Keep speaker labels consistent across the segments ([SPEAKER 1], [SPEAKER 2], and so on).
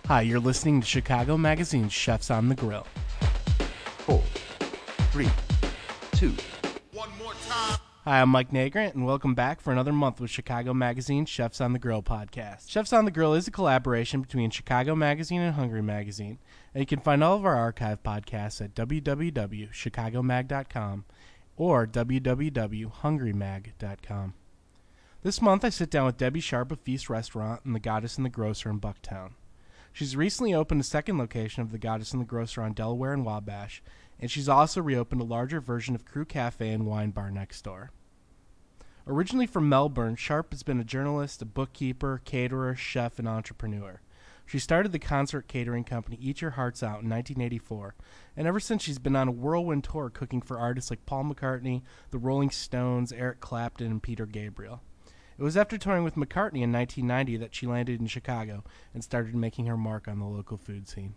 [SPEAKER 1] Hi, you're listening to Chicago Magazine's Chefs on the Grill.
[SPEAKER 2] 4, 3, 2.
[SPEAKER 3] One more time.
[SPEAKER 1] Hi, I'm Mike Nagrant, and welcome back for another month with Chicago Magazine's Chefs on the Grill podcast. Chefs on the Grill is a collaboration between Chicago Magazine and Hungry Magazine, and you can find all of our archive podcasts at www.chicagomag.com or www.hungrymag.com. This month, I sit down with Debbie Sharp of Feast Restaurant and The Goddess and the Grocer in Bucktown. She's recently opened a second location of The Goddess and the Grocer on Delaware and Wabash, and she's also reopened a larger version of Crew Cafe and Wine Bar next door. Originally from Melbourne, Sharp has been a journalist, a bookkeeper, caterer, chef, and entrepreneur. She started the concert catering company Eat Your Hearts Out in 1984, and ever since she's been on a whirlwind tour cooking for artists like Paul McCartney, the Rolling Stones, Eric Clapton, and Peter Gabriel. It was after touring with McCartney in 1990 that she landed in Chicago and started making her mark on the local food scene.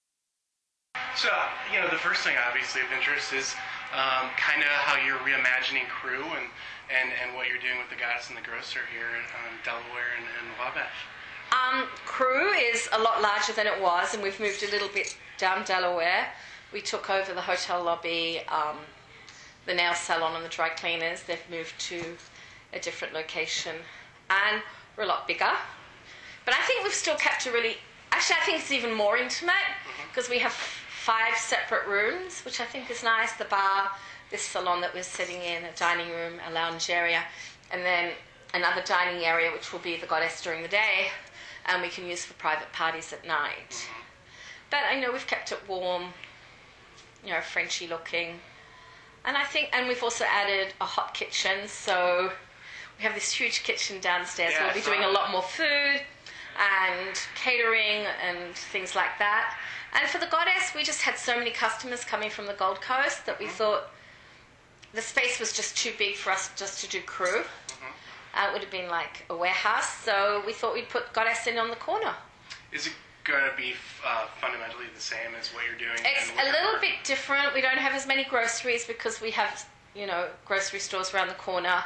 [SPEAKER 4] So, the first thing obviously of interest is kind of how you're reimagining Crew and what you're doing with The Goddess and the Grocer here in Delaware and Wabash.
[SPEAKER 5] Crew is a lot larger than it was, and we've moved a little bit down Delaware. We took over the hotel lobby, the nail salon and the dry cleaners. They've moved to a different location, and we're a lot bigger. But I think we've still kept I think it's even more intimate because we have 5 separate rooms, which I think is nice. The bar, this salon that we're sitting in, a dining room, a lounge area, and then another dining area, which will be the Goddess during the day, and we can use for private parties at night. But we've kept it warm, Frenchy looking. And we've also added a hot kitchen, so we have this huge kitchen downstairs.
[SPEAKER 4] Yeah,
[SPEAKER 5] we'll be doing a lot more food and catering and things like that. And for the Goddess, we just had so many customers coming from the Gold Coast that we thought the space was just too big for us just to do Crew. It would have been like a warehouse, so we thought we'd put Goddess in on the corner.
[SPEAKER 4] Is it going to be fundamentally the same as what you're doing?
[SPEAKER 5] It's a little bit different. We don't have as many groceries because we have, grocery stores around the corner.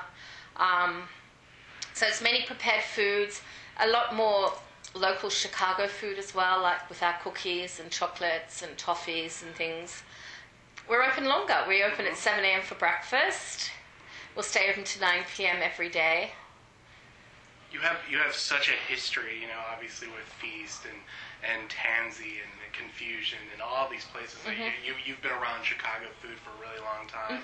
[SPEAKER 5] So it's many prepared foods, a lot more local Chicago food as well, like with our cookies and chocolates and toffees and things. We're open longer. We open at 7 a.m. for breakfast. We'll stay open to 9 p.m. every day.
[SPEAKER 4] You have such a history, obviously with Feast and Tansy and Confusion and all these places. You've been around Chicago food for a really long time.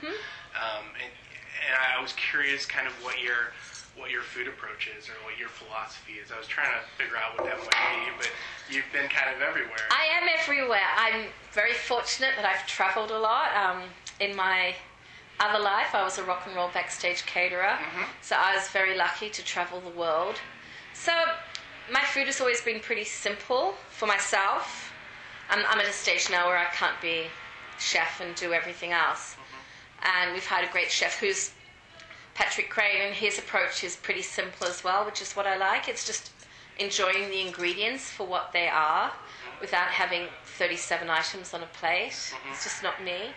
[SPEAKER 4] And I was curious kind of what your food approach is or what your philosophy is. I was trying to figure out what that might be, but you've been kind of everywhere.
[SPEAKER 5] I am everywhere. I'm very fortunate that I've traveled a lot. In my other life, I was a rock and roll backstage caterer, so I was very lucky to travel the world. So my food has always been pretty simple for myself. I'm at a stage now where I can't be chef and do everything else. And we've had a great chef who's Patrick Crane, and his approach is pretty simple as well, which is what I like. It's just enjoying the ingredients for what they are without having 37 items on a plate. It's just not me.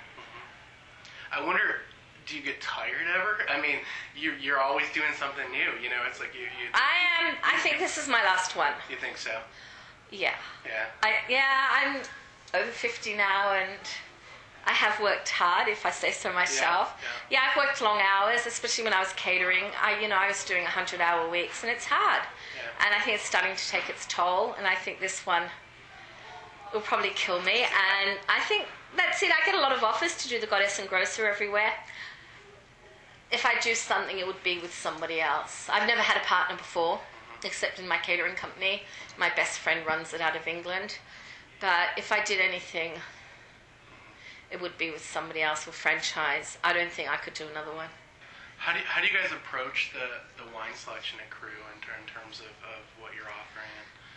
[SPEAKER 4] I wonder, do you get tired ever? I mean, you're always doing something new. It's like you.
[SPEAKER 5] I think this is my last one.
[SPEAKER 4] You think so?
[SPEAKER 5] Yeah.
[SPEAKER 4] Yeah.
[SPEAKER 5] I'm over 50 now, and I have worked hard, if I say so myself. Yeah, I've worked long hours, especially when I was catering. I was doing 100-hour weeks, and it's hard. Yeah. And I think it's starting to take its toll, and I think this one will probably kill me. And I think that's it. I get a lot of offers to do the Goddess and Grocer everywhere. If I do something, it would be with somebody else. I've never had a partner before, except in my catering company. My best friend runs it out of England. But if I did anything, it would be with somebody else or franchise. I don't think I could do another one.
[SPEAKER 4] How do you guys approach the wine selection at Crew in terms of what you're offering?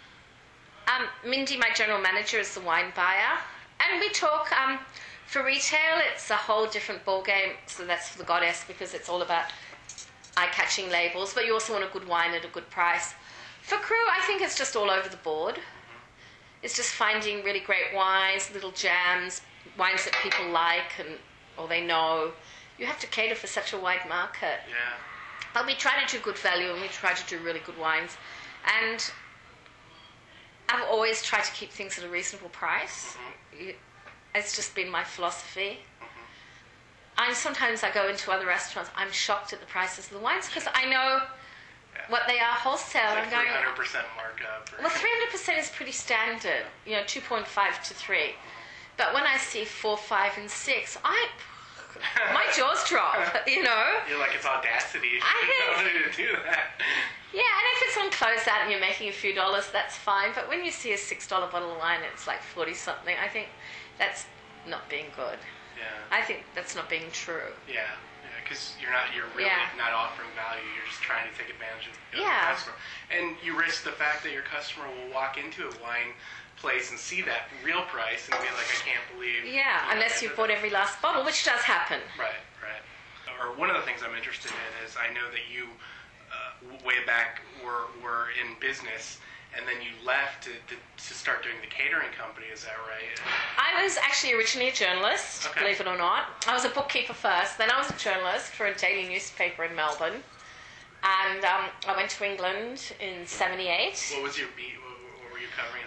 [SPEAKER 5] Mindy, my general manager, is the wine buyer. And we talk, for retail, it's a whole different ballgame. So that's for the Goddess because it's all about eye-catching labels. But you also want a good wine at a good price. For Crew, I think it's just all over the board. It's just finding really great wines, little jams, wines that people like or they know. You have to cater for such a wide market.
[SPEAKER 4] Yeah.
[SPEAKER 5] But we try to do good value and we try to do really good wines. And I've always tried to keep things at a reasonable price. It's just been my philosophy. Sometimes I go into other restaurants, I'm shocked at the prices of the wines because I know what they are wholesale.
[SPEAKER 4] It's like 300% markup.
[SPEAKER 5] Well, 300% is pretty standard, 2.5 to 3. But when I see 4, 5, and 6, my jaws drop,
[SPEAKER 4] You're like, it's audacity to do that.
[SPEAKER 5] Yeah, and if it's on closeout and you're making a few dollars, that's fine. But when you see a $6 bottle of wine, it's like 40-something, I think that's not being good.
[SPEAKER 4] Yeah.
[SPEAKER 5] I think that's not being true.
[SPEAKER 4] Yeah, because you're really not offering value. You're just trying to take advantage of the customer, and you risk the fact that your customer will walk into a wine place and see that real price and be like, I can't believe.
[SPEAKER 5] Yeah, unless you've bought every last bottle, which does happen.
[SPEAKER 4] Right. Or one of the things I'm interested in is I know that you, way back, were in business. And then you left to start doing the catering company, is that right?
[SPEAKER 5] I was actually originally a journalist, believe it or not. I was a bookkeeper first, then I was a journalist for a daily newspaper in Melbourne. And I went to England in 78.
[SPEAKER 4] What was your beat? What were you covering?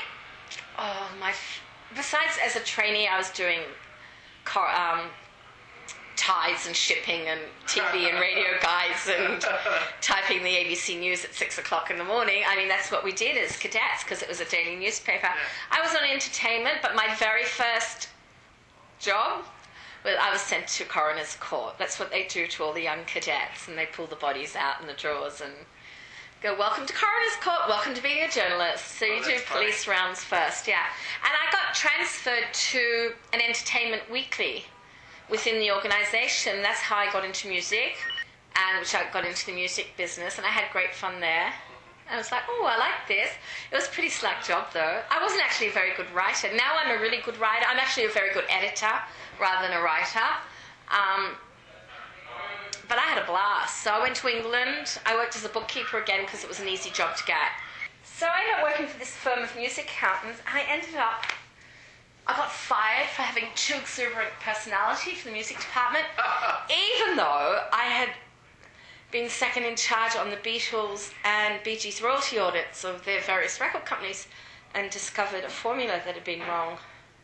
[SPEAKER 5] Besides as a trainee, I was doing tides and shipping and TV and radio guides and typing the ABC News at 6 o'clock in the morning. I mean, that's what we did as cadets because it was a daily newspaper. I was on entertainment, but my very first job, I was sent to coroner's court. That's what they do to all the young cadets, and they pull the bodies out in the drawers and go, welcome to coroner's court, welcome to being a journalist. So you do police rounds first, yeah. And I got transferred to an entertainment weekly within the organisation. That's how I got into music, and which I got into the music business, and I had great fun there. I was like, oh, I like this. It was a pretty slack job, though. I wasn't actually a very good writer. Now I'm a really good writer. I'm actually a very good editor rather than a writer. But I had a blast. So I went to England. I worked as a bookkeeper again because it was an easy job to get. So I ended up working for this firm of music accountants, and I got fired for having too exuberant personality for the music department, even though I had been second in charge on the Beatles and Bee Gees royalty audits of their various record companies and discovered a formula that had been wrong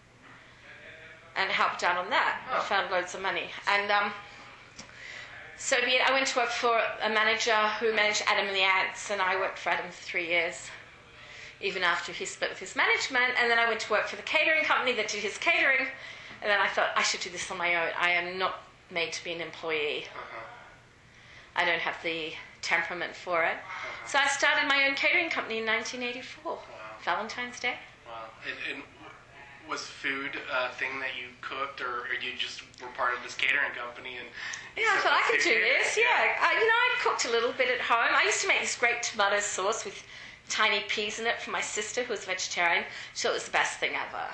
[SPEAKER 5] and helped out on that. I found loads of money. And so be it. I went to work for a manager who managed Adam and the Ants, and I worked for Adam for 3 years, even after he split with his management. And then I went to work for the catering company that did his catering, and then I thought, I should do this on my own. I am not made to be an employee. I don't have the temperament for it. So I started my own catering company in 1984, Valentine's Day.
[SPEAKER 4] Wow. And was food a thing that you cooked, or you just were part of this catering company? And
[SPEAKER 5] yeah, I thought I could do this, yeah. I cooked a little bit at home. I used to make this great tomato sauce with tiny peas in it for my sister, who was a vegetarian. So it was the best thing ever.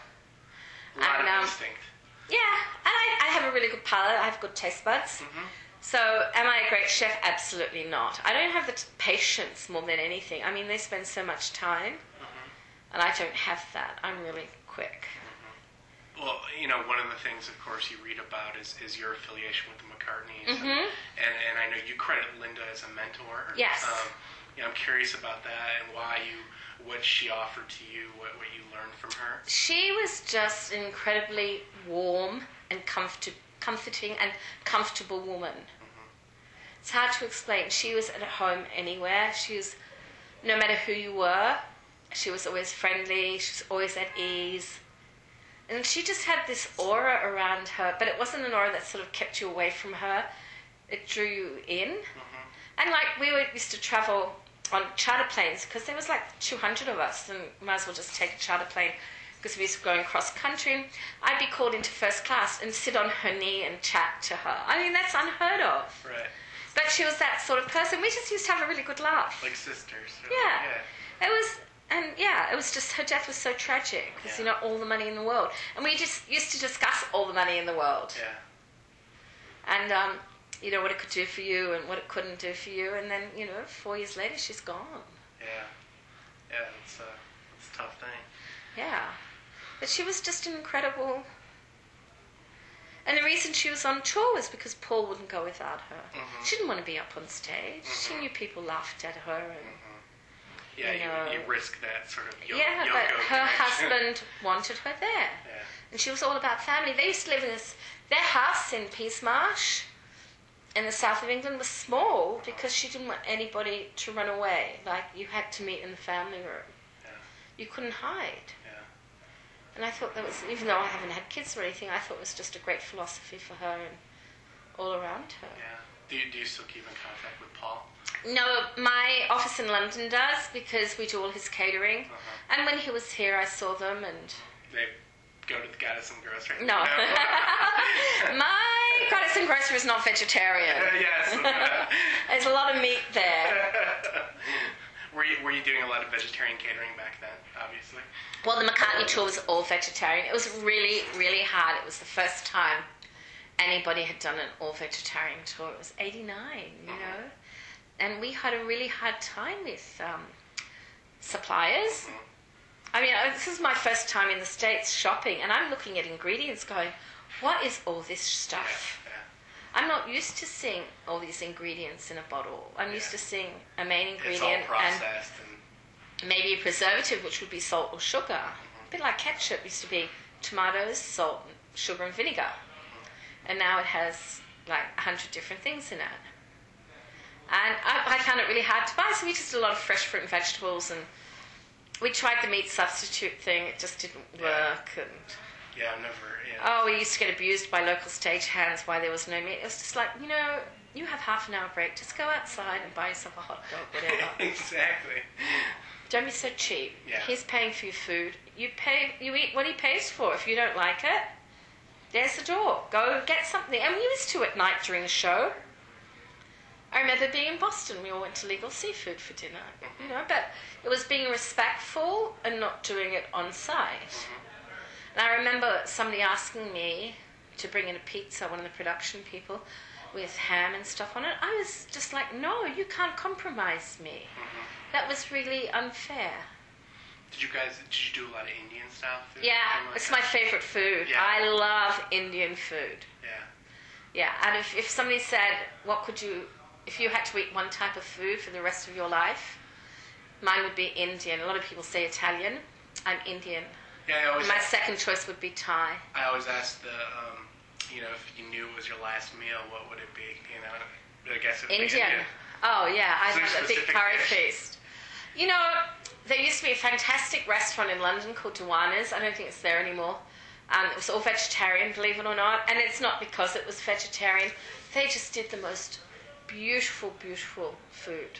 [SPEAKER 4] A lot of instinct.
[SPEAKER 5] Yeah, and I have a really good palate. I have good taste buds. So am I a great chef? Absolutely not. I don't have the patience more than anything. I mean, they spend so much time, and I don't have that. I'm really quick.
[SPEAKER 4] Well, one of the things, of course, you read about is your affiliation with the McCartneys. And I know you credit Linda as a mentor.
[SPEAKER 5] Yes.
[SPEAKER 4] I'm curious about that and what she offered to you, what you learned from her.
[SPEAKER 5] She was just an incredibly warm and comforting and comfortable woman. It's hard to explain. She was at home anywhere. She was, no matter who you were, she was always friendly. She was always at ease. And she just had this aura around her, but it wasn't an aura that sort of kept you away from her. It drew you in. And we used to travel on charter planes because there was 200 of us, and we might as well just take a charter plane because we used to go cross country. I'd be called into first class and sit on her knee and chat to her. I mean, that's unheard of.
[SPEAKER 4] Right.
[SPEAKER 5] But she was that sort of person. We just used to have a really good laugh.
[SPEAKER 4] Like sisters.
[SPEAKER 5] Yeah. It was just, her death was so tragic because, all the money in the world. And we just used to discuss all the money in the world.
[SPEAKER 4] Yeah.
[SPEAKER 5] And, what it could do for you and what it couldn't do for you. And then, 4 years later, she's gone.
[SPEAKER 4] Yeah. Yeah, it's a tough thing.
[SPEAKER 5] Yeah. But she was just an incredible... And the reason she was on tour was because Paul wouldn't go without her. She didn't want to be up on stage. She knew people laughed at her.
[SPEAKER 4] Yeah,
[SPEAKER 5] you know.
[SPEAKER 4] you risk that sort of
[SPEAKER 5] Yeah,
[SPEAKER 4] Yoko
[SPEAKER 5] but her
[SPEAKER 4] connection.
[SPEAKER 5] husband wanted her there.
[SPEAKER 4] Yeah.
[SPEAKER 5] And she was all about family. They used to live in their house in Peasemarsh in the south of England was small because she didn't want anybody to run away. Like, you had to meet in the family room.
[SPEAKER 4] Yeah.
[SPEAKER 5] You couldn't hide.
[SPEAKER 4] Yeah.
[SPEAKER 5] And I thought that was, even though I haven't had kids or anything, I thought it was just a great philosophy for her and all around her.
[SPEAKER 4] Yeah. Do you still keep in contact with Paul?
[SPEAKER 5] No, my office in London does because we do all his catering.
[SPEAKER 4] Uh-huh.
[SPEAKER 5] And when he was here, I saw them and...
[SPEAKER 4] They go to the Goddess and Grocery?
[SPEAKER 5] No. My Goddess and Grocer is not vegetarian.
[SPEAKER 4] Yes.
[SPEAKER 5] There's a lot of meat there.
[SPEAKER 4] Were you doing a lot of vegetarian catering back then, obviously?
[SPEAKER 5] Well, the McCartney tour was all vegetarian. It was really, really hard. It was the first time anybody had done an all vegetarian tour. It was 89, you know. And we had a really hard time with suppliers. I mean, this is my first time in the States shopping, and I'm looking at ingredients going, what is all this stuff?
[SPEAKER 4] Yeah.
[SPEAKER 5] I'm not used to seeing all these ingredients in a bottle. I'm used to seeing a main
[SPEAKER 4] It's
[SPEAKER 5] ingredient
[SPEAKER 4] all processed
[SPEAKER 5] and maybe a preservative, which would be salt or sugar. A bit like ketchup used to be tomatoes, salt, sugar and vinegar. And now it has like 100 different things in it. And I found it really hard to buy, so we just did a lot of fresh fruit and vegetables, and we tried the meat substitute thing. It just didn't work. And
[SPEAKER 4] Yeah, I've never. Yeah.
[SPEAKER 5] oh, we used to get abused by local stagehands why there was no meat. It was just like, you know, you have half an hour break. Just go outside and buy yourself a hot dog, whatever.
[SPEAKER 4] Exactly.
[SPEAKER 5] Don't be so cheap.
[SPEAKER 4] Yeah.
[SPEAKER 5] He's paying for your food. You eat what he pays for. If you don't like it, there's the door. Go get something. And we used to at night during the show. I remember being in Boston. We all went to Legal Seafood for dinner, you know, but it was being respectful and not doing it on site. And I remember somebody asking me to bring in a pizza, one of the production people, with ham and stuff on it. I was just like, no, you can't compromise me. That was really unfair.
[SPEAKER 4] Did you do a lot of Indian style food?
[SPEAKER 5] Yeah,
[SPEAKER 4] Like
[SPEAKER 5] it's
[SPEAKER 4] that?
[SPEAKER 5] my favorite food.
[SPEAKER 4] Yeah.
[SPEAKER 5] I love Indian food.
[SPEAKER 4] Yeah.
[SPEAKER 5] Yeah, and if somebody said, what could you, if you had to eat one type of food for the rest of your life, mine would be Indian. A lot of people say Italian. I'm Indian.
[SPEAKER 4] Yeah,
[SPEAKER 5] And my second choice would be Thai.
[SPEAKER 4] I always ask if you knew it was your last meal, what would it be? You know, I guess it would be
[SPEAKER 5] Indian.
[SPEAKER 4] Indian.
[SPEAKER 5] Oh, yeah, I
[SPEAKER 4] Is there
[SPEAKER 5] love
[SPEAKER 4] a
[SPEAKER 5] a big
[SPEAKER 4] specific
[SPEAKER 5] curry
[SPEAKER 4] dish?
[SPEAKER 5] feast. You know, there used to be a fantastic restaurant in London called Dewanas. I don't think it's there anymore. It was all vegetarian, believe it or not. And it's not because it was vegetarian. They just did the most beautiful, beautiful food.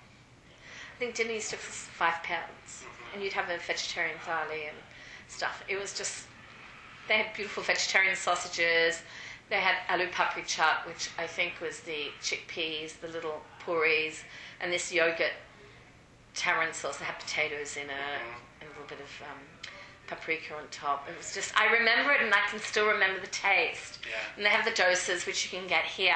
[SPEAKER 5] I think dinner used to cost £5. And you'd have a vegetarian thali and stuff. It was just, they had beautiful vegetarian sausages. They had aloo papri chaat, which I think was the chickpeas, the little puris, and this yogurt tamarind sauce. They had potatoes in it and a little bit of paprika on top. It was just, I remember it and I can still remember the taste.
[SPEAKER 4] Yeah.
[SPEAKER 5] And they have the dosas, which you can get here.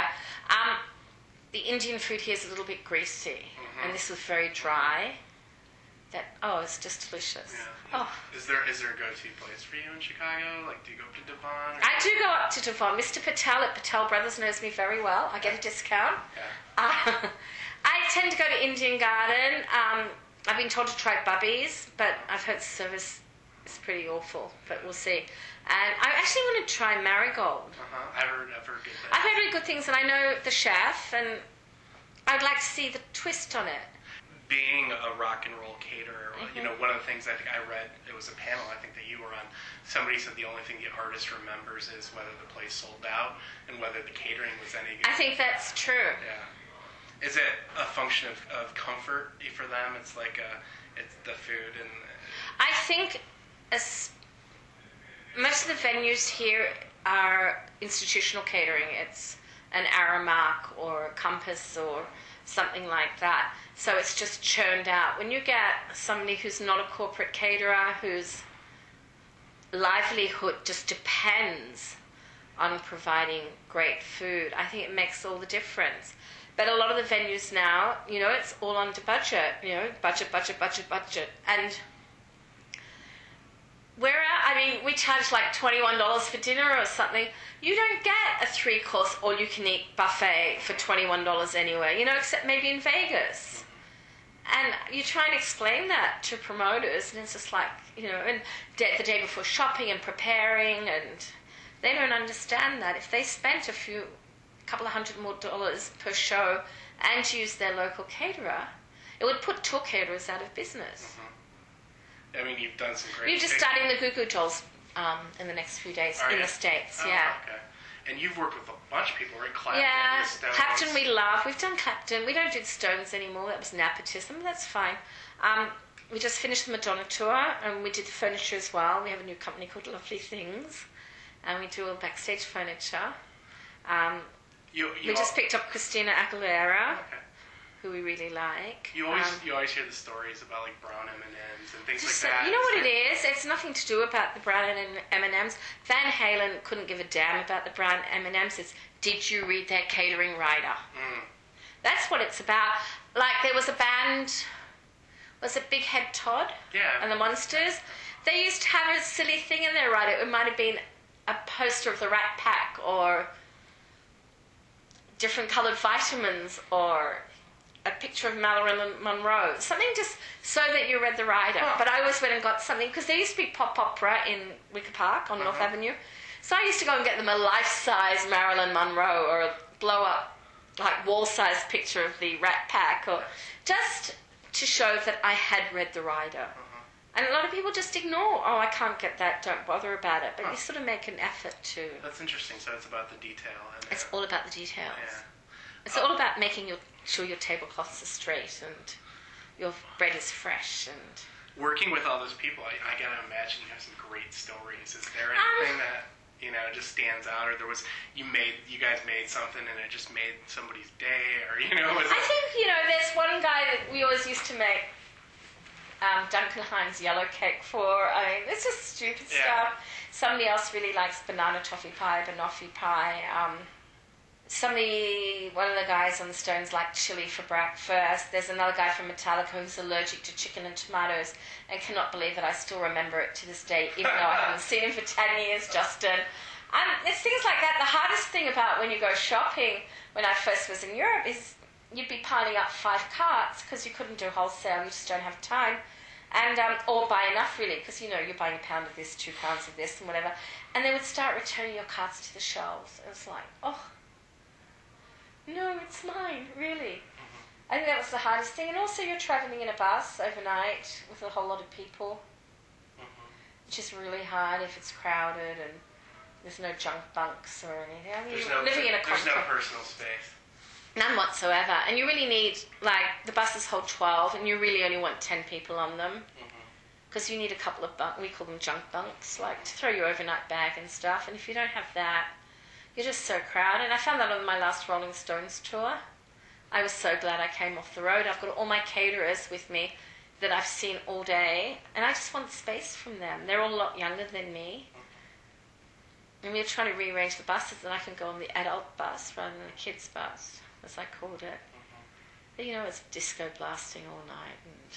[SPEAKER 5] The Indian food here is a little bit greasy, and this was very dry. It's just delicious.
[SPEAKER 4] Yeah.
[SPEAKER 5] Oh,
[SPEAKER 4] Is there a go-to place for you in Chicago? Like, do you go up to Devon? Or...
[SPEAKER 5] I do go up to Devon. Mr. Patel at Patel Brothers knows me very well. I get a discount.
[SPEAKER 4] Yeah.
[SPEAKER 5] I tend to go to Indian Garden. I've been told to try Bubby's, but I've heard the service is pretty awful, but we'll see. And I actually want to try Marigold.
[SPEAKER 4] I've heard good things.
[SPEAKER 5] I've heard really good things, and I know the chef, and I'd like to see the twist on it.
[SPEAKER 4] Being a rock and roll caterer, you know, one of the things I think I read, it was a panel I think that you were on, somebody said the only thing the artist remembers is whether the place sold out and whether the catering was any good.
[SPEAKER 5] I think that's true.
[SPEAKER 4] Yeah. Is it a function of comfort for them? It's like it's the food and...
[SPEAKER 5] I think most of the venues here are institutional catering. It's an Aramark or a Compass or something like that. So it's just churned out. When you get somebody who's not a corporate caterer, whose livelihood just depends on providing great food, I think it makes all the difference. But a lot of the venues now, you know, it's all under budget, you know, budget. And we charge like $21 for dinner or something. You don't get a 3-course all-you-can-eat buffet for $21 anywhere, you know, except maybe in Vegas. And you try and explain that to promoters, and it's just like, and the day before shopping and preparing, and they don't understand that. If they spent a couple of $100 more per show and used their local caterer, it would put tour caterers out of business.
[SPEAKER 4] I mean, you've done some great...
[SPEAKER 5] You're just starting the Goo Goo Dolls in the next few days in the States, yeah.
[SPEAKER 4] Okay. And you've worked with a bunch of people, right? Clapton,
[SPEAKER 5] yeah,
[SPEAKER 4] the Stones.
[SPEAKER 5] Clapton we love. We've done Clapton. We don't do the Stones anymore. That was nepotism. That's fine. We just finished the Madonna tour, and we did the furniture as well. We have a new company called Lovely Things, and we do all backstage furniture. We just picked up Christina Aguilera, who we really like.
[SPEAKER 4] You always hear the stories about like brown M&Ms and things like that.
[SPEAKER 5] You know what it is? It's nothing to do about the brown M&Ms. Van Halen couldn't give a damn about the brown M&Ms. It's, did you read their catering rider? That's what it's about. Like there was a band, was it Big Head Todd?
[SPEAKER 4] Yeah.
[SPEAKER 5] And the Monsters? They used to have a silly thing in their rider. It might have been a poster of the Rat Pack or different coloured vitamins or a picture of Marilyn Monroe, something just so that you read the rider. But I always went and got something, because there used to be Pop Opera in Wicker Park on North Avenue. So I used to go and get them a life-size Marilyn Monroe or a blow-up, like wall-size picture of the Rat Pack, or just to show that I had read the rider. And a lot of people just ignore, I can't get that, don't bother about it. But you sort of make an effort to...
[SPEAKER 4] That's interesting. So it's about the detail.
[SPEAKER 5] It's all about the details.
[SPEAKER 4] Yeah.
[SPEAKER 5] It's all about making sure your tablecloths are straight and your bread is fresh. And
[SPEAKER 4] working with all those people, I gotta imagine you have some great stories. Is there anything that just stands out, or you guys made something and it just made somebody's day, or
[SPEAKER 5] I think there's one guy that we always used to make Duncan Hines yellow cake for. I mean, it's just stupid stuff. Somebody else really likes banana toffee pie, banoffee pie. One of the guys on the Stones like chili for breakfast. There's another guy from Metallica who's allergic to chicken and tomatoes and cannot believe that I still remember it to this day, even though I haven't seen him for 10 years, Justin. It's things like that. The hardest thing about when you go shopping, when I first was in Europe, is you'd be piling up 5 carts because you couldn't do wholesale, you just don't have time. And or buy enough, really, because you're buying a pound of this, 2 pounds of this, and whatever. And they would start returning your carts to the shelves. And it's like, no, it's mine, really. I think that was the hardest thing. And also you're travelling in a bus overnight with a whole lot of people, which is really hard if it's crowded and there's no junk bunks or anything. I mean, living in a
[SPEAKER 4] there's no personal space.
[SPEAKER 5] None whatsoever. And you really need, the buses hold 12 and you really only want 10 people on them. Because you need a couple of we call them junk bunks, to throw your overnight bag and stuff. And if you don't have that, you're just so crowded. And I found that on my last Rolling Stones tour. I was so glad I came off the road. I've got all my caterers with me that I've seen all day. And I just want space from them. They're all a lot younger than me. And we were trying to rearrange the buses that I can go on the adult bus rather than the kids' bus, as I called it. But, it was disco blasting all night. And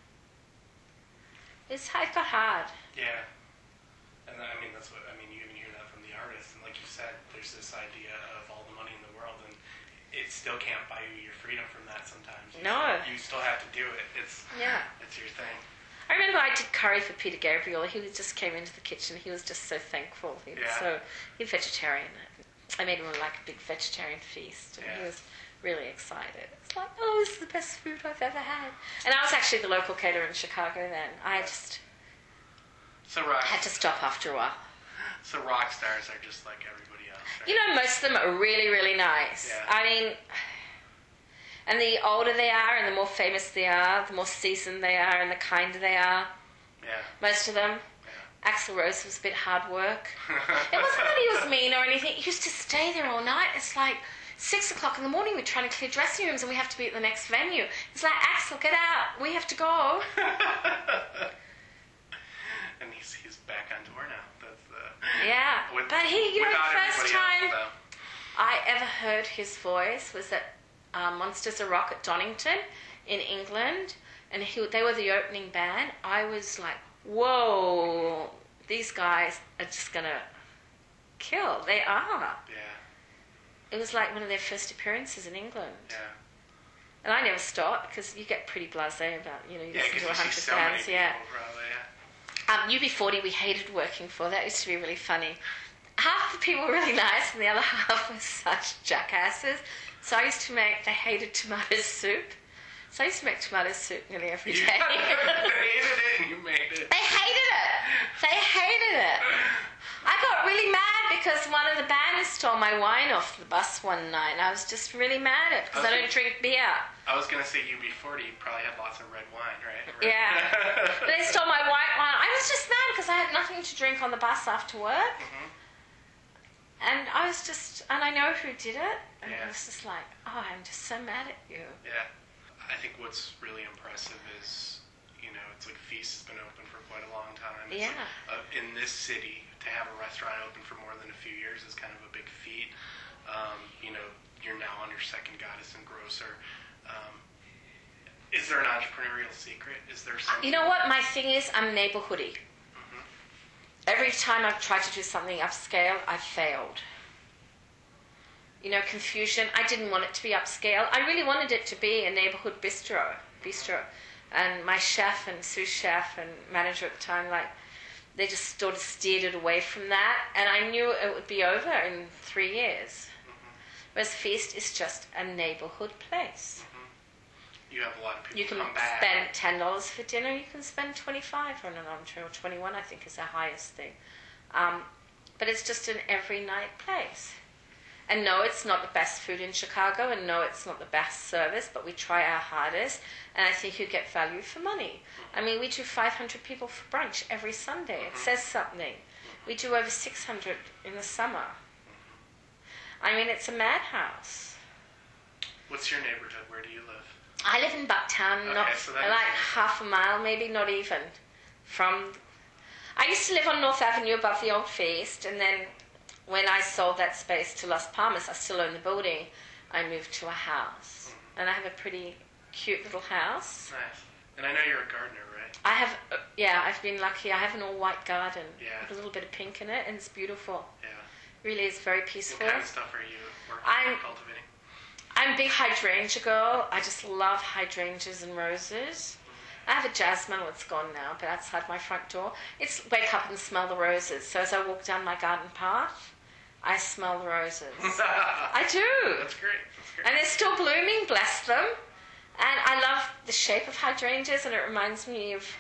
[SPEAKER 5] it got hard.
[SPEAKER 4] Yeah. And you even hear that from the artists. And like you said, there's this idea of all the money in the world, and it still can't buy you your freedom from that sometimes. You still have to do it. It's your thing.
[SPEAKER 5] I remember I did curry for Peter Gabriel. He just came into the kitchen. He was just so thankful. He's vegetarian. I made him a big vegetarian feast, and he was really excited. It's like, this is the best food I've ever had. And I was actually the local caterer in Chicago then. I just had to stop after a while.
[SPEAKER 4] So rock stars are just like everybody else, right?
[SPEAKER 5] Most of them are really, really nice.
[SPEAKER 4] Yeah.
[SPEAKER 5] I mean, and the older they are and the more famous they are, the more seasoned they are and the kinder they are.
[SPEAKER 4] Yeah.
[SPEAKER 5] Most of them. Yeah. Axl Rose was a bit hard work. It wasn't that he was mean or anything. He used to stay there all night. It's like 6 o'clock in the morning, we're trying to clear dressing rooms and we have to be at the next venue. It's like, Axl, get out. We have to go.
[SPEAKER 4] And he's back on tour now.
[SPEAKER 5] But he, the first time I ever heard his voice was at Monsters of Rock at Donington in England, and they were the opening band. I was like, whoa, these guys are just going to kill. They are.
[SPEAKER 4] Yeah.
[SPEAKER 5] It was like one of their first appearances in England.
[SPEAKER 4] Yeah.
[SPEAKER 5] And I never stop because you get pretty blasé about, you
[SPEAKER 4] Yeah,
[SPEAKER 5] listen to
[SPEAKER 4] because you see
[SPEAKER 5] 100
[SPEAKER 4] so many
[SPEAKER 5] bands.
[SPEAKER 4] people,
[SPEAKER 5] Yeah.
[SPEAKER 4] probably, yeah.
[SPEAKER 5] UB40 we hated working for. That used to be really funny. Half the people were really nice and the other half were such jackasses. So I used to they hated tomato soup. So I used to make tomato soup nearly every day.
[SPEAKER 4] You hated it and you made it.
[SPEAKER 5] They hated it. They hated it. I got really mad because one of the bandits stole my wine off the bus one night. And I was just really mad at it because I don't drink beer.
[SPEAKER 4] I was going to say UB40 probably had lots of red wine, right?
[SPEAKER 5] Yeah. But they stole my white wine. I was just mad because I had nothing to drink on the bus after work. And I was just, and I know who did it. And I was just like, oh, I'm just so mad at you.
[SPEAKER 4] Yeah. I think what's really impressive is, it's like Feast has been open for quite a long time. It's
[SPEAKER 5] Yeah.
[SPEAKER 4] like, in this city, to have a restaurant open for more than a few years is kind of a big feat. You're now on your second Goddess and Grocer. Is there an entrepreneurial secret? Is there something?
[SPEAKER 5] You know what? My thing is, I'm neighborhoody. Every time I've tried to do something upscale, I've failed. Confusion. I didn't want it to be upscale. I really wanted it to be a neighborhood bistro. And my chef and sous chef and manager at the time, they just sort of steered it away from that. And I knew it would be over in 3 years. Whereas Feast is just a neighborhood place.
[SPEAKER 4] You have a lot of people
[SPEAKER 5] You can
[SPEAKER 4] come back.
[SPEAKER 5] spend $10 for dinner. You can spend $25 on an entree, or $21, I think, is the highest thing. But it's just an every night place. And no, it's not the best food in Chicago, and no, it's not the best service, but we try our hardest, and I think you get value for money. I mean, we do 500 people for brunch every Sunday. It says something. We do over 600 in the summer. I mean, it's a madhouse.
[SPEAKER 4] What's your neighborhood? Where do you live?
[SPEAKER 5] I live in Bucktown,
[SPEAKER 4] Okay,
[SPEAKER 5] not
[SPEAKER 4] so that
[SPEAKER 5] like
[SPEAKER 4] is-
[SPEAKER 5] half a mile, maybe not even, from... I used to live on North Avenue above the old Feast, and then when I sold that space to Las Palmas, I still own the building, I moved to a house. And I have a pretty cute little house.
[SPEAKER 4] Nice. And I know you're a gardener, right?
[SPEAKER 5] I have, I've been lucky. I have an all-white garden
[SPEAKER 4] Yeah.
[SPEAKER 5] with a little bit of pink in it, and it's beautiful.
[SPEAKER 4] Yeah.
[SPEAKER 5] Really is very peaceful.
[SPEAKER 4] What kind of stuff are you cultivating?
[SPEAKER 5] I'm a big hydrangea girl. I just love hydrangeas and roses. I have a jasmine, it's gone now, but outside my front door. It's wake up and smell the roses. So as I walk down my garden path, I smell the roses. I do.
[SPEAKER 4] That's great.
[SPEAKER 5] And they're still blooming, bless them. And I love the shape of hydrangeas, and it reminds me of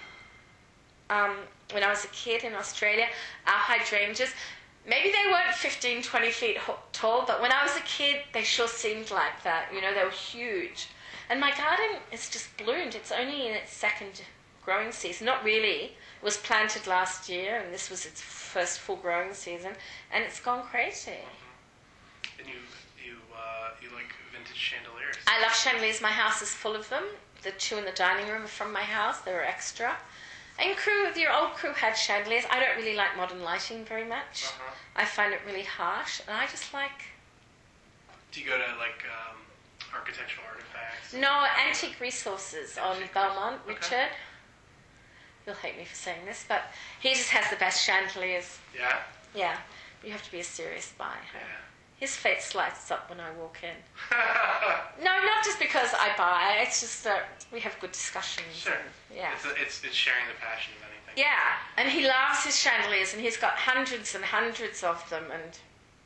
[SPEAKER 5] when I was a kid in Australia, our hydrangeas, maybe they weren't 15, 20 feet tall, but when I was a kid, they sure seemed like that. They were huge. And my garden is just bloomed. It's only in its second growing season. Not really. It was planted last year, and this was its first full growing season, and it's gone crazy.
[SPEAKER 4] And you like vintage chandeliers.
[SPEAKER 5] I love chandeliers. My house is full of them. The 2 in the dining room are from my house. They were extra. And your old crew had chandeliers. I don't really like modern lighting very much. I find it really harsh, and I just like...
[SPEAKER 4] Do you go to architectural artifacts?
[SPEAKER 5] No, Antique Resources on
[SPEAKER 4] Antique
[SPEAKER 5] Belmont,
[SPEAKER 4] Okay.
[SPEAKER 5] Richard. You'll hate me for saying this, but he just has the best chandeliers.
[SPEAKER 4] Yeah?
[SPEAKER 5] Yeah, you have to be a serious buyer.
[SPEAKER 4] Yeah.
[SPEAKER 5] His face lights up when I walk in. No, not just because I buy. It's just that we have good discussions.
[SPEAKER 4] Sure.
[SPEAKER 5] And, yeah.
[SPEAKER 4] It's sharing the passion of anything.
[SPEAKER 5] Yeah, and he loves his chandeliers, and he's got hundreds and hundreds of them, and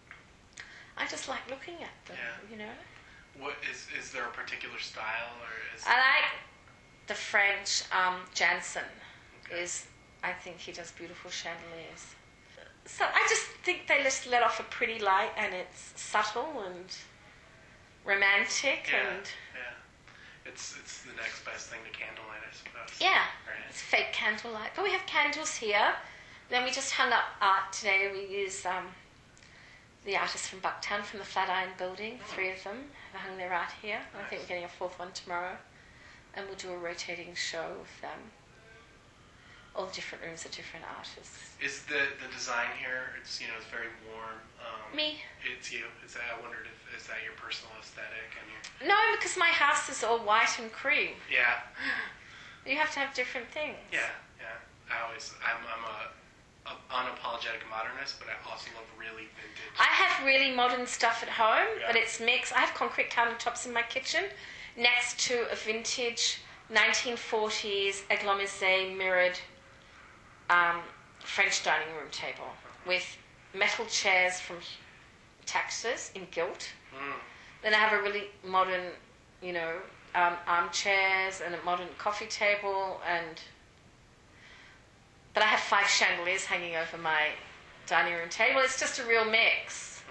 [SPEAKER 5] I just like looking at them,
[SPEAKER 4] Yeah. What is there a particular style, or is
[SPEAKER 5] I like the French Janssen.
[SPEAKER 4] Okay.
[SPEAKER 5] I think he does beautiful chandeliers. So I just think they just let off a pretty light, and it's subtle and romantic, and
[SPEAKER 4] it's the next best thing to candlelight, I suppose.
[SPEAKER 5] yeah,
[SPEAKER 4] Right.
[SPEAKER 5] it's fake candlelight. But we have candles here. Then we just hung up art today. We use the artists from Bucktown from the Flatiron Building. 3 of them have hung their art here. I think we're getting a 4th one tomorrow, and we'll do a rotating show with them. All the different rooms are different artists.
[SPEAKER 4] Is the design here? It's it's very warm.
[SPEAKER 5] Me?
[SPEAKER 4] It's you. I wondered if is that your personal aesthetic and your
[SPEAKER 5] No, because my house is all white and cream.
[SPEAKER 4] yeah.
[SPEAKER 5] You have to have different things.
[SPEAKER 4] Yeah. I'm a unapologetic modernist, but I also love really vintage.
[SPEAKER 5] I have really modern stuff at home,
[SPEAKER 4] Yeah.
[SPEAKER 5] but it's mixed. I have concrete countertops in my kitchen, next to a vintage 1940s Aigle mirrored French dining room table with metal chairs from Texas in gilt. Then I have a really modern, armchairs and a modern coffee table, but I have 5 chandeliers hanging over my dining room table. It's just a real mix.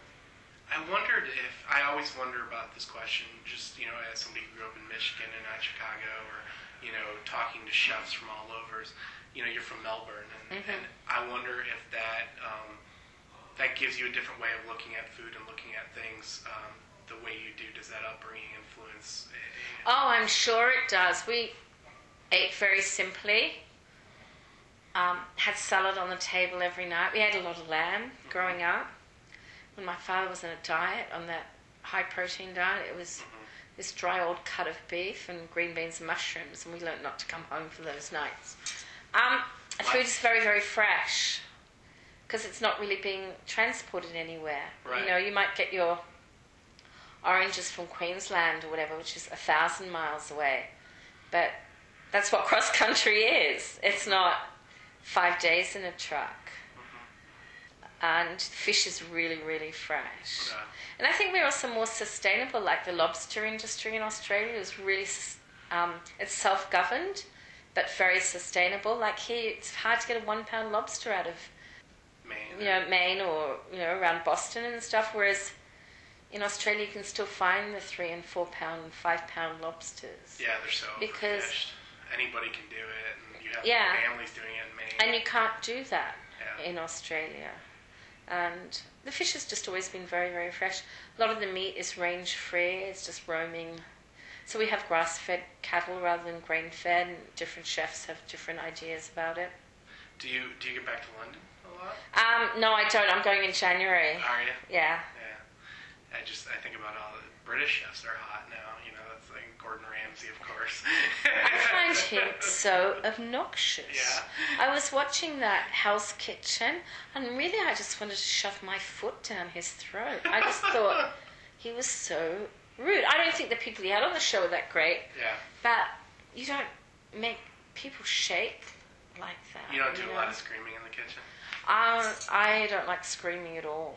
[SPEAKER 4] I always wonder about this question, just, as somebody who grew up in Michigan and not Chicago, or, talking to chefs from all over. You're from Melbourne, and I wonder if that gives you a different way of looking at food and looking at things the way you do. Does that upbringing influence?
[SPEAKER 5] Oh, I'm sure it does. We ate very simply. Had salad on the table every night. We ate a lot of lamb growing up. When my father was on a diet, on that high-protein diet, it was this dry old cut of beef and green beans and mushrooms, and we learned not to come home for those nights. Food is very, very fresh because it's not really being transported anywhere.
[SPEAKER 4] Right.
[SPEAKER 5] You might get your oranges from Queensland or whatever, which is 1,000 miles away, but that's what cross-country is. It's not 5 days in a truck. And fish is really, really fresh.
[SPEAKER 4] Yeah.
[SPEAKER 5] And I think we're also more sustainable, like the lobster industry in Australia is really, it's self-governed, but very sustainable. Like here, it's hard to get a 1 pound lobster out of Maine or, around Boston and stuff, whereas in Australia you can still find the 3 and 4 pound and 5 pound lobsters.
[SPEAKER 4] Yeah, they're so overfished. Anybody can do it, and you have families doing it in Maine.
[SPEAKER 5] And you can't do that in Australia. And the fish has just always been very, very fresh. A lot of the meat is range-free. It's just roaming. So we have grass-fed cattle rather than grain-fed, and different chefs have different ideas about it.
[SPEAKER 4] Do you get back to London a lot?
[SPEAKER 5] No, I don't. I'm going in January.
[SPEAKER 4] Are you?
[SPEAKER 5] Yeah.
[SPEAKER 4] I think about all the British chefs are hot now. That's like Gordon Ramsay, of course.
[SPEAKER 5] I find him so obnoxious.
[SPEAKER 4] Yeah.
[SPEAKER 5] I was watching that Hell's Kitchen, and really I just wanted to shove my foot down his throat. I just thought he was so rude. I don't think the people he had on the show were that great.
[SPEAKER 4] Yeah.
[SPEAKER 5] But you don't make people shake like that.
[SPEAKER 4] You don't do a lot of screaming in the kitchen?
[SPEAKER 5] I don't like screaming at all.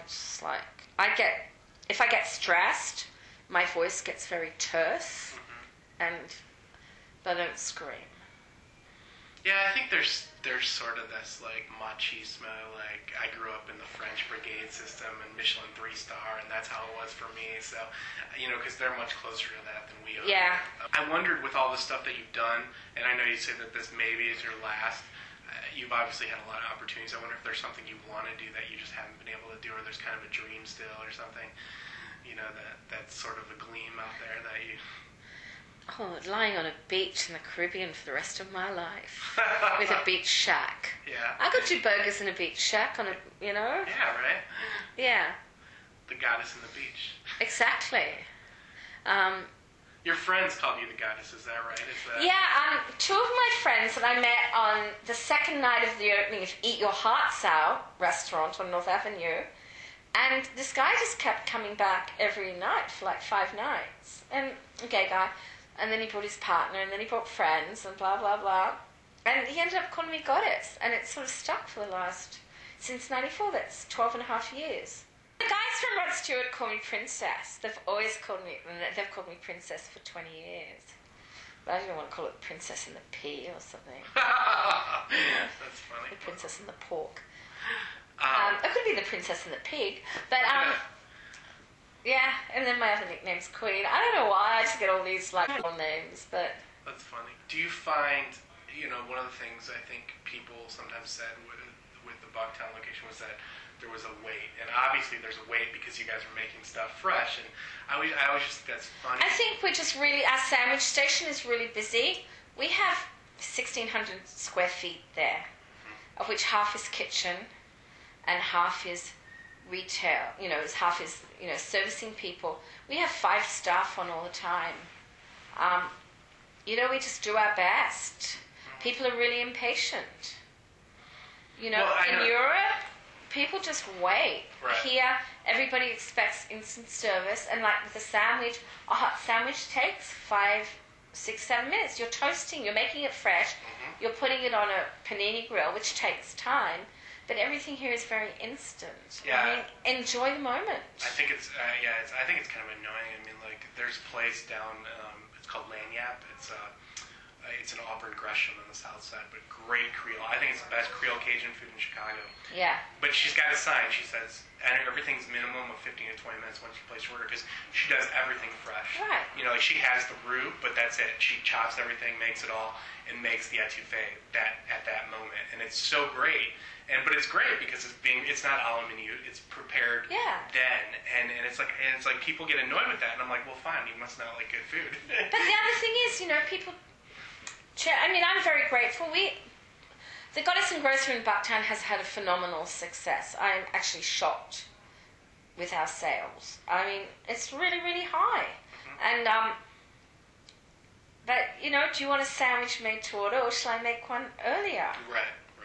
[SPEAKER 5] If I get stressed, my voice gets very terse, but I don't scream.
[SPEAKER 4] Yeah, I think there's sort of this like machismo. Like I grew up in the French brigade system and Michelin 3-star, and that's how it was for me. So, because they're much closer to that than we are.
[SPEAKER 5] Yeah.
[SPEAKER 4] I wondered with all the stuff that you've done, and I know you said that this maybe is your last. You've obviously had a lot of opportunities. I wonder if there's something you want to do that you just haven't been able to do, or there's kind of a dream still, or something. That's sort of a gleam out there that you...
[SPEAKER 5] Oh, lying on a beach in the Caribbean for the rest of my life with a beach shack.
[SPEAKER 4] Yeah.
[SPEAKER 5] I could do burgers in a beach shack on a,
[SPEAKER 4] Yeah, right?
[SPEAKER 5] Yeah.
[SPEAKER 4] The goddess in the beach.
[SPEAKER 5] Exactly.
[SPEAKER 4] Your friends called you the goddess, is that right?
[SPEAKER 5] Yeah, 2 of my friends that I met on the second night of the opening of Eat Your Hearts Out restaurant on North Avenue. And this guy just kept coming back every night for like 5 nights. And a gay guy. And then he brought his partner, and then he brought friends, and blah, blah, blah. And he ended up calling me goddess. And it's sort of stuck for the since 94, that's 12 and a half years. The guys from Rod Stewart call me princess. They've called me princess for 20 years. But I didn't want to call it princess in the pea or something.
[SPEAKER 4] That's funny.
[SPEAKER 5] The princess in the pork. It could be the princess and the pig, but yeah. And then my other nickname's Queen. I don't know why. I just get all these like little names, but
[SPEAKER 4] that's funny. Do you find, one of the things I think people sometimes said with the Bucktown location was that there was a wait, and obviously there's a wait because you guys are making stuff fresh, and I always just think that's funny.
[SPEAKER 5] I think we're just really, our sandwich station is really busy. We have 1,600 square feet there, of which half is kitchen and half is retail, half is, servicing people. We have 5 staff on all the time. We just do our best. People are really impatient. In Europe, people just wait.
[SPEAKER 4] Right.
[SPEAKER 5] Here, everybody expects instant service, and like with a sandwich, a hot sandwich takes 5, 6, 7 minutes. You're toasting, you're making it fresh, you're putting it on a panini grill, which takes time. But everything here is very instant.
[SPEAKER 4] Yeah.
[SPEAKER 5] I mean, enjoy the moment.
[SPEAKER 4] I think it's I think it's kind of annoying. I mean, like there's a place down. It's called Lanyap. It's in Auburn Gresham on the south side, but great Creole. I think it's the best Creole Cajun food in Chicago.
[SPEAKER 5] Yeah.
[SPEAKER 4] But she's got a sign. She says, and everything's minimum of 15 to 20 minutes once you place your order, because she does everything fresh.
[SPEAKER 5] Right.
[SPEAKER 4] You know, like she has the roux, but that's it. She chops everything, makes it all, and makes the etouffee at that moment, and it's so great. But it's great because it's not a la minute. It's prepared then, and it's like people get annoyed with that, and I'm like, well, fine, you must not like good food.
[SPEAKER 5] But the other thing is, people. I mean, I'm very grateful. The Goddess and Grocer in Bucktown has had a phenomenal success. I'm actually shocked with our sales. I mean, it's really, really high. And but do you want a sandwich made to order, or shall I make one earlier?
[SPEAKER 4] Right.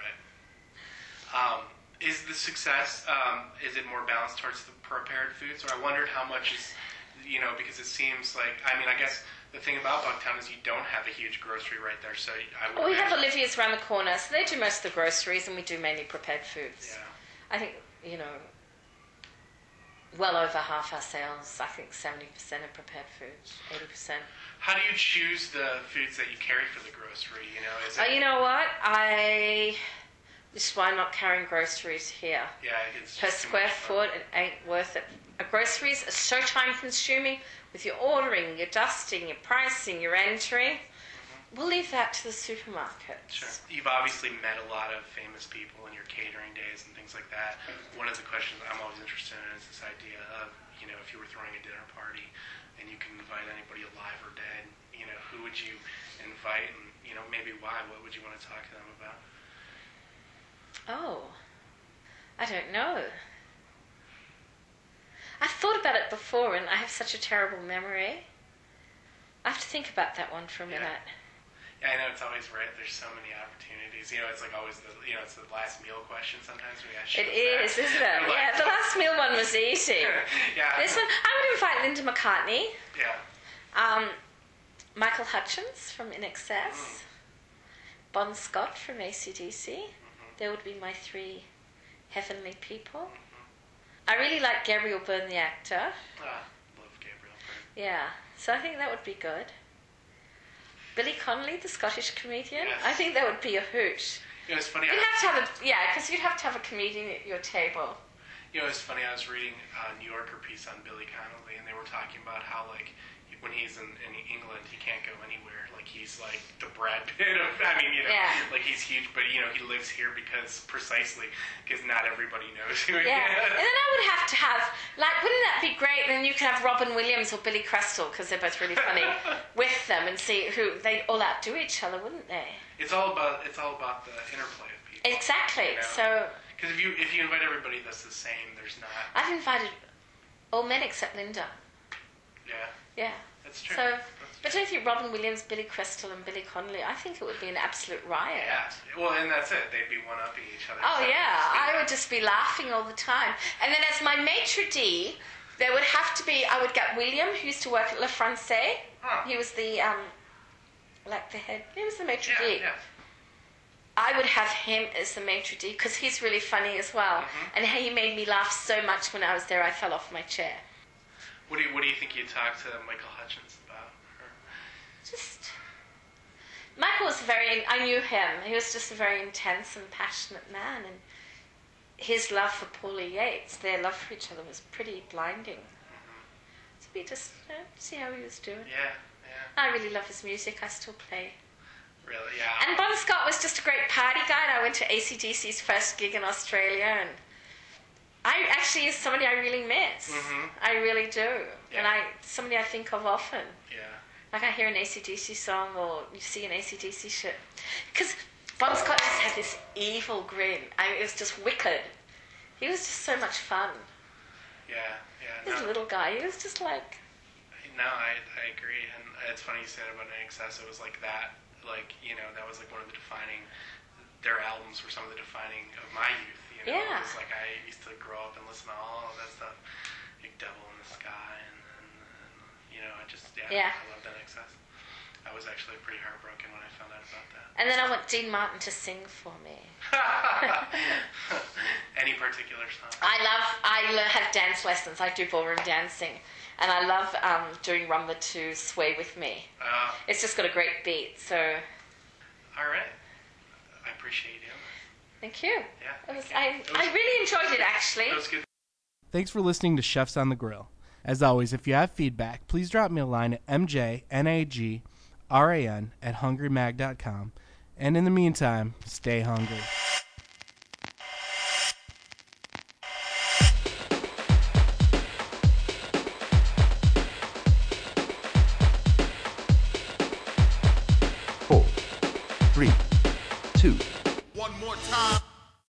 [SPEAKER 4] Is the success, is it more balanced towards the prepared foods? Or I wondered how much is, because it seems like, I mean, I guess the thing about Bucktown is you don't have a huge grocery right there, so I would
[SPEAKER 5] we have Olivia's around the corner, so they do most of the groceries, and we do mainly prepared foods.
[SPEAKER 4] Yeah.
[SPEAKER 5] I think, well over half our sales, I think 70% are prepared foods, 80%.
[SPEAKER 4] How do you choose the foods that you carry for the grocery? Is it...
[SPEAKER 5] you know what? This is why I'm not carrying groceries here.
[SPEAKER 4] Yeah, it's
[SPEAKER 5] per square foot, it ain't worth it. Groceries are so time consuming with your ordering, your dusting, your pricing, your entry. We'll leave that to the supermarkets.
[SPEAKER 4] Sure. You've obviously met a lot of famous people in your catering days and things like that. One of the questions I'm always interested in is this idea of, if you were throwing a dinner party and you can invite anybody alive or dead, who would you invite and, maybe why? What would you want to talk to them about?
[SPEAKER 5] Oh, I don't know. I've thought about it before, and I have such a terrible memory. I have to think about that one for a minute.
[SPEAKER 4] Yeah, I know it's always right. There's so many opportunities. It's like always it's the last meal question sometimes we ask.
[SPEAKER 5] It is, isn't it? Yeah, the last meal one was easy.
[SPEAKER 4] Yeah.
[SPEAKER 5] This one, I would invite Linda McCartney.
[SPEAKER 4] Yeah.
[SPEAKER 5] Michael Hutchins from INXS. Bon Scott from AC/DC. There would be my 3 heavenly people. I really like Gabriel Byrne, the actor.
[SPEAKER 4] Love Gabriel Byrne.
[SPEAKER 5] Yeah, so I think that would be good. Billy Connolly, the Scottish comedian.
[SPEAKER 4] Yes.
[SPEAKER 5] I think that would be a hoot.
[SPEAKER 4] It's funny.
[SPEAKER 5] You'd have to have because you'd have to have a comedian at your table.
[SPEAKER 4] It's funny. I was reading a New Yorker piece on Billy Connolly, and they were talking about how when he's in England, he can't go anywhere. Like he's like the Brad Pitt of. Like he's huge, but he lives here because not everybody knows who he is.
[SPEAKER 5] And then I would have to have wouldn't that be great? Then you could have Robin Williams or Billy Crystal, because they're both really funny, with them, and see who they all outdo each other, wouldn't they?
[SPEAKER 4] It's all about the interplay of people.
[SPEAKER 5] Exactly. So
[SPEAKER 4] because if you invite everybody that's the same, there's not.
[SPEAKER 5] I've invited all men except Linda.
[SPEAKER 4] Yeah.
[SPEAKER 5] Yeah.
[SPEAKER 4] That's true.
[SPEAKER 5] So, but don't you think Robin Williams, Billy Crystal, and Billy Connolly? I think it would be an absolute riot.
[SPEAKER 4] Yeah. Well, and that's it. They'd be one-upping each other.
[SPEAKER 5] Oh yeah, I would just be laughing all the time. And then as my maitre d', there would have to be. I would get William, who used to work at Le Francais. He was the the head. He was the maitre d'.
[SPEAKER 4] Yeah.
[SPEAKER 5] I would have him as the maitre d' because he's really funny as well, and he made me laugh so much when I was there I fell off my chair.
[SPEAKER 4] What do you think you talked to Michael Hutchins about?
[SPEAKER 5] Just Michael was I knew him. He was just a very intense and passionate man, and his love for Paula Yates, their love for each other was pretty blinding. So we just see how he was doing.
[SPEAKER 4] Yeah.
[SPEAKER 5] I really love his music. I still play.
[SPEAKER 4] Really, yeah.
[SPEAKER 5] And Bon Scott was just a great party guy. I went to AC/DC's first gig in Australia, and I actually is somebody I really miss. I really do.
[SPEAKER 4] Yeah.
[SPEAKER 5] And somebody I think of often.
[SPEAKER 4] Yeah.
[SPEAKER 5] Like I hear an AC/DC song or you see an AC/DC shit. Because Bon Scott just had this evil grin. It was just wicked. He was just so much fun.
[SPEAKER 4] Yeah.
[SPEAKER 5] This little guy, he was just like...
[SPEAKER 4] No, I agree. And it's funny you said about INXS, it was like that. That was like one of the defining... Their albums were some of the defining of my youth, You know,
[SPEAKER 5] Yeah.
[SPEAKER 4] it was like I used to grow up and listen to all of that stuff, like Devil in the Sky, and you know, I just
[SPEAKER 5] Yeah.
[SPEAKER 4] I love that excess. I was actually pretty heartbroken when I found out about that.
[SPEAKER 5] And then I want Dean Martin to sing for me.
[SPEAKER 4] Any particular song?
[SPEAKER 5] I have dance lessons. I do ballroom dancing. And I love doing Rumba to Sway With Me. It's just got a great beat, so...
[SPEAKER 4] All right. I appreciate you.
[SPEAKER 5] Thank you.
[SPEAKER 4] Yeah.
[SPEAKER 5] I really enjoyed it, actually.
[SPEAKER 4] It was good.
[SPEAKER 1] Thanks for listening to Chefs on the Grill. As always, if you have feedback, please drop me a line at mjnagran@hungrymag.com. And in the meantime, stay hungry.